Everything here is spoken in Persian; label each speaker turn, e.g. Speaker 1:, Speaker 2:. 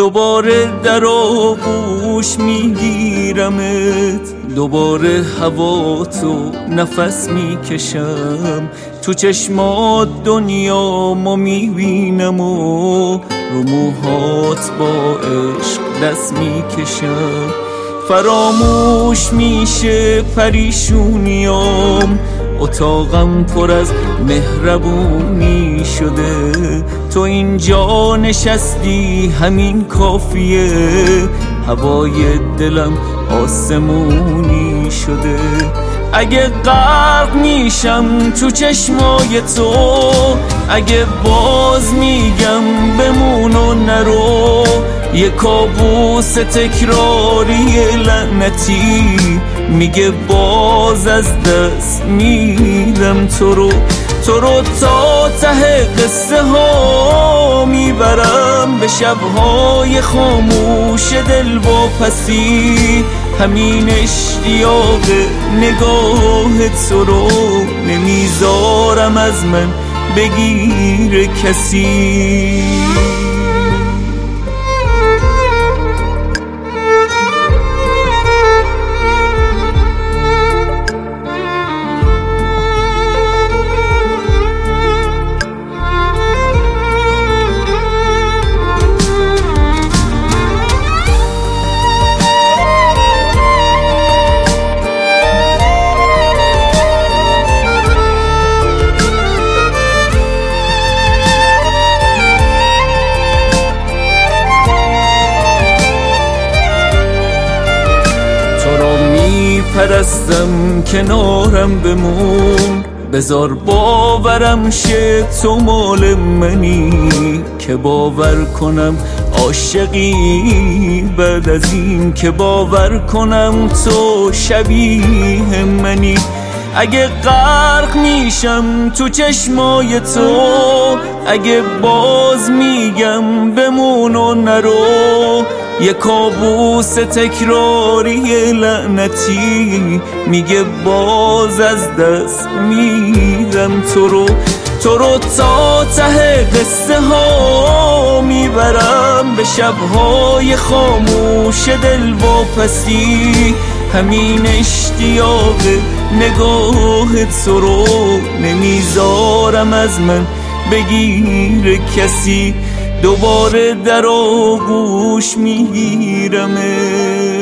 Speaker 1: دوباره در آغوش میگیرمت، دوباره هوا تو نفس میکشم، تو چشمات دنیا ما میبینم و رو موهات با عشق دست میکشم. فراموش میشه پریشونیام، اتاقم پر از مهربونی شده، تو اینجا نشستی همین کافیه، هوای دلم آسمونی شده. اگه غرق میشم تو چشمای تو، اگه باز میگم بمون و نرو، یه کابوس تکراری لعنتی میگه باز از دست میدم تو رو تا ته قصه ها میبرم، به شبهای خاموش دل واپسی، همین اشتیاق نگاه تو رو نمیذارم از من بگیر کسی. پرستم کنارم بمون، بذار باورم شه تو مال منی، که باور کنم عاشقی بعد از این، که باور کنم تو شبیه منی. اگه غرق میشم تو چشمای تو، اگه باز میگم بمون و نرو، یه کابوس تکراری لعنتی میگه باز از دست میدم تو رو تا ته قصه ها میبرم، به شبهای خاموش دل واپسی، همین اشتیاق نگاه تو رو نمیذارم از من بگیر کسی، دوباره در آغوش میگیرمت.